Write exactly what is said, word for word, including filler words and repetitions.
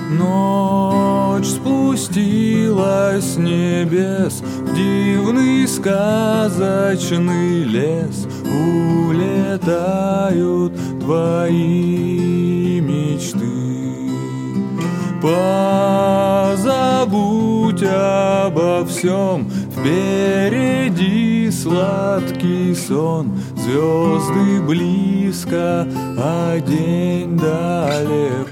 Ночь спустилась с небес в дивный сказочный лес. Улетают твои мечты. Позабудь обо всем, впереди сладкий сон. Звезды близко, а день далеко.